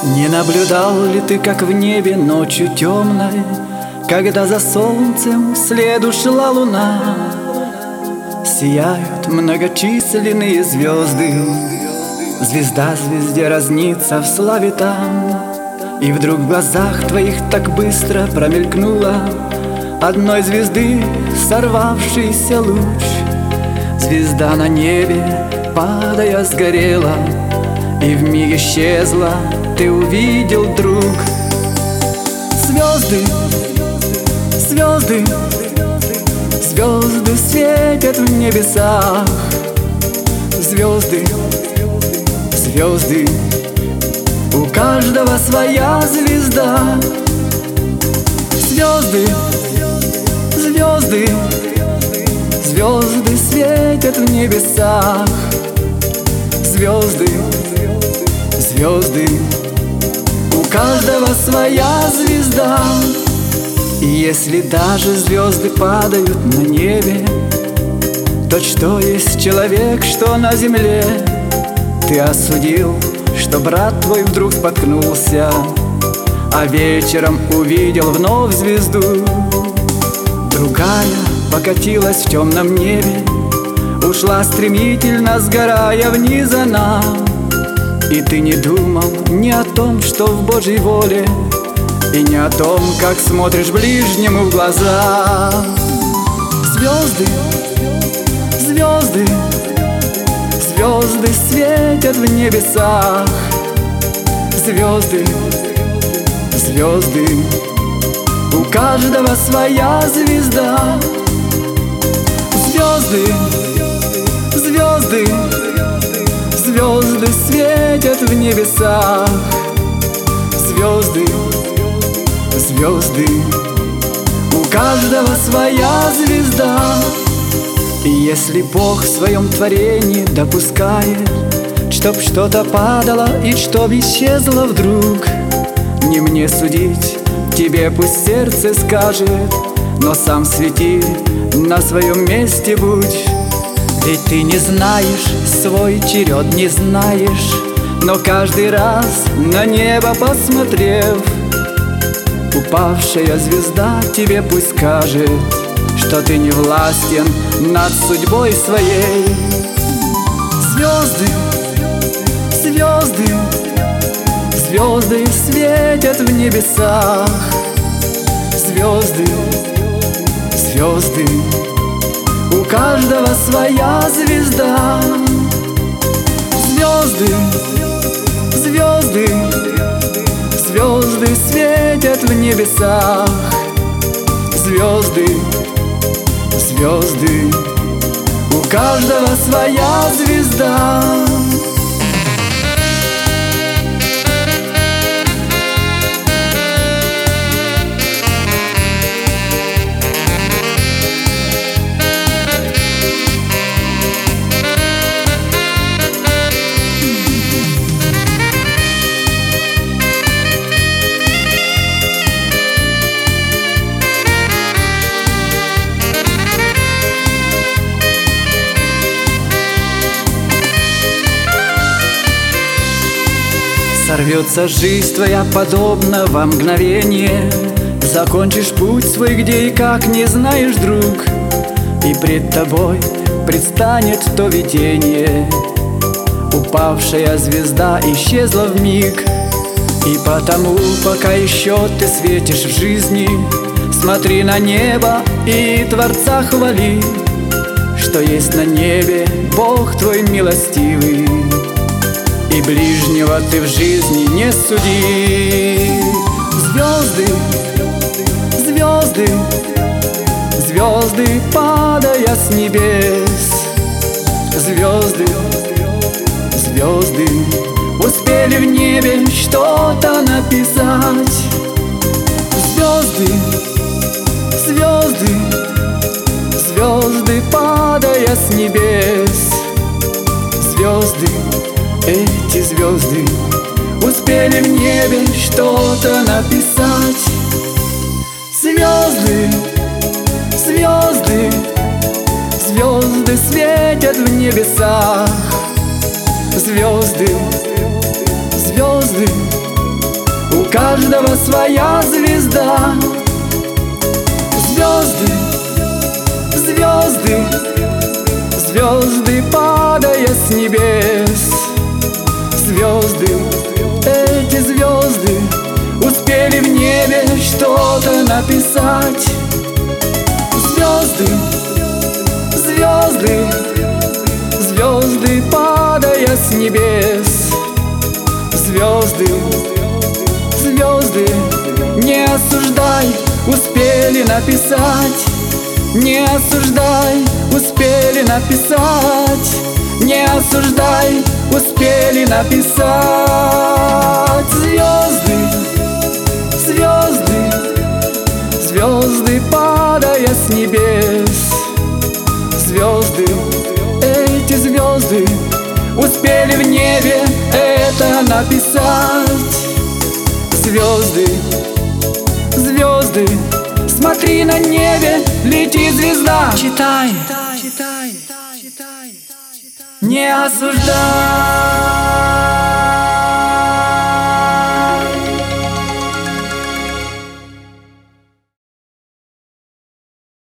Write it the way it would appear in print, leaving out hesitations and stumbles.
Не наблюдал ли ты, как в небе ночью темной, когда за солнцем следу шла луна, сияют многочисленные звезды, звезда звезде разнится в славе там. И вдруг в глазах твоих так быстро промелькнула одной звезды сорвавшийся луч. Звезда на небе, падая, сгорела, и вмиг исчезла, ты увидел, друг. Звезды, звезды, звезды светят в небесах. Звезды, звезды, у каждого своя звезда. Звезды, звезды, звезды светят в небесах. Звезды, звезды, у каждого своя звезда. И если даже звезды падают на небе, то что есть человек, что на земле? Ты осудил, что брат твой вдруг споткнулся, а вечером увидел вновь звезду. Другая покатилась в темном небе, ушла стремительно, сгорая вниз она. И ты не думал ни о том, что в Божьей воле, и не о том, как смотришь ближнему в глаза. Звезды, звезды, звезды светят в небесах. Звезды, звезды, у каждого своя звезда. Звезды, звезды, звезды светят в небесах. Звезды, звезды, у каждого своя звезда. И если Бог в своем творении допускает, чтоб что-то падало и чтоб исчезло вдруг, не мне судить, тебе пусть сердце скажет, но сам свети, на своем месте будь. Ведь ты не знаешь, свой черед не знаешь, но каждый раз на небо посмотрев, упавшая звезда тебе пусть скажет, что ты не властен над судьбой своей. Звезды, звезды, звезды светят в небесах. Звезды, звезды, у каждого своя звезда. Звезды, звезды, звезды светят в небесах. Звезды, звезды, у каждого своя звезда. Сорвется жизнь твоя подобно во мгновение, закончишь путь свой где и как не знаешь, друг, и пред тобой предстанет то видение. Упавшая звезда исчезла вмиг, и потому, пока еще ты светишь в жизни, смотри на небо и Творца хвали, что есть на небе Бог твой милостивый. И ближнего ты в жизни не суди. Звезды, звезды, звезды, падая с небес. Звезды, звезды, успели в небе что-то написать. Звезды, звезды, звезды, падая с небес. Звезды, эти звезды успели в небе что-то написать. Звезды, звезды, звезды светят в небесах. Звезды, звезды, каждого своя звезда. Звезды, звезды, звезды, падая с небес. Звезды, эти звезды успели в небе что-то написать. Звезды, звезды, звезды, падая с небес. Звезды, звезды, не осуждай, успели написать. Не осуждай, успели написать. Не осуждай, успели написать. Звезды, звезды, звезды, падая с небес. Звезды, эти звезды успели в небе это написать. Звезды, звезды, смотри, на небе летит звезда. Читай, не осуждай.